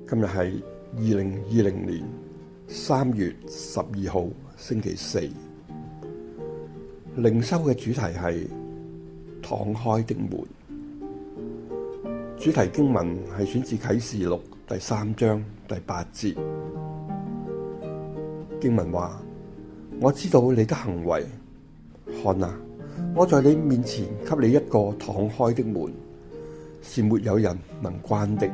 今日係2020年3月12號星期四，靈修嘅主題係敞開的門。主題經文係選自啟示錄第3章第8節。經文話：我知道你的行為，看啊，我在你面前給你一個敞開的門，是沒有人能關的。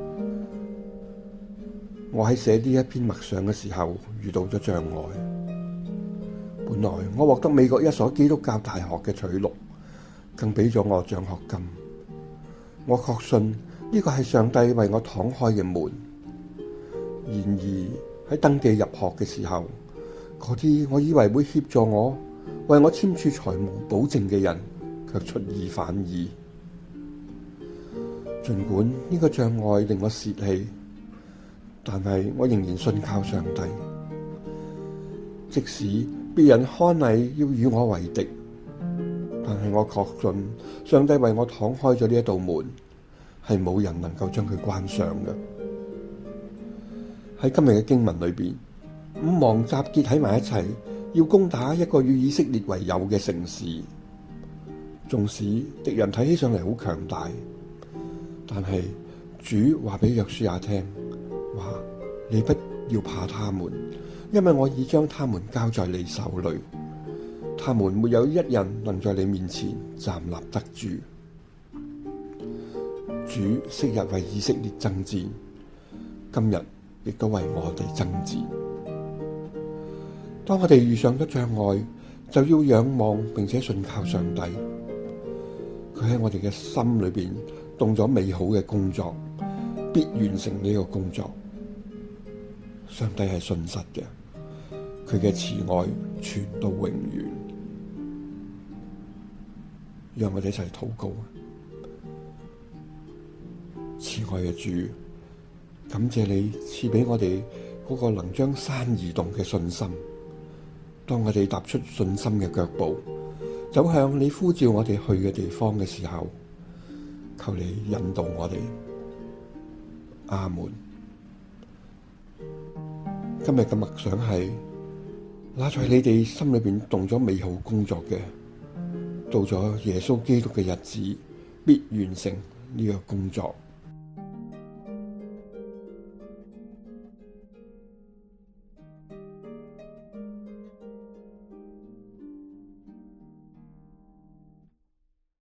我喺寫呢一篇默想嘅時候遇到咗障礙。本來我獲得美國一所基督教大學嘅取錄，更俾咗我獎學金。我確信呢個係上帝為我敞開嘅門。然而喺登記入學嘅時候，嗰啲我以為會協助我、為我簽署財務保證嘅人，卻出爾反爾。儘管呢個障礙令我洩氣，但係我仍然信靠上帝。即使別人看嚟要與我為敵，但係我確信上帝為我敞開咗呢一道門，係冇人能夠將佢關上嘅。喺今日嘅經文裏邊，5王集結喺埋一齊，要攻打一個與以色列為友嘅城市。縱使敵人睇起上嚟好強大，但係主話俾約書亞聽，話你不要怕他們，因為我已將他們交在你手裏，他們沒有一人能在你面前站立得住。主昔日為以色列爭戰，今日亦都為我哋爭戰。當我哋遇上咗障礙，就要仰望並且信靠上帝，佢喺我哋嘅心裏邊動咗美好嘅工作，必完成呢個工作。上帝係信實嘅，佢嘅慈愛傳到永遠。讓我哋一齊禱告。慈愛嘅主，感謝你賜俾我哋嗰個能將山移動嘅信心。當我哋踏出信心嘅腳步，走向你呼召我哋去嘅地方嘅時候，求你引導我哋。阿門。今日嘅默想係，那在你哋心裏邊動咗美好工作嘅，到咗耶穌基督嘅日子，必完成呢個工作。